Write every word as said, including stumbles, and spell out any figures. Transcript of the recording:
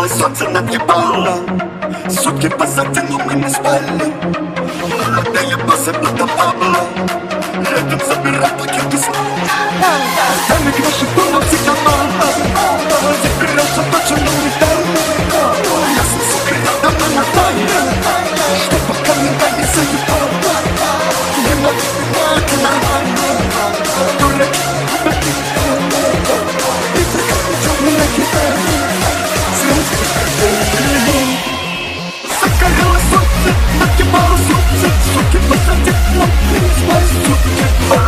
Загорелось солнце над ебалом. Сутки позади, но мы не спали. Молодые басы, будто Пабло. Рядом забирай пакеты снова. Остальных наших домов всегда мало. Забирался точно улетал. Ясно, сука, рядом на натале. Что пока не дали заебал. Не надо, это нормально. Дурак, бэки. И приказ черный на гитаре. Загорелось солнце, над ебалом солнце. Суки позади, но мы не спали. Суки,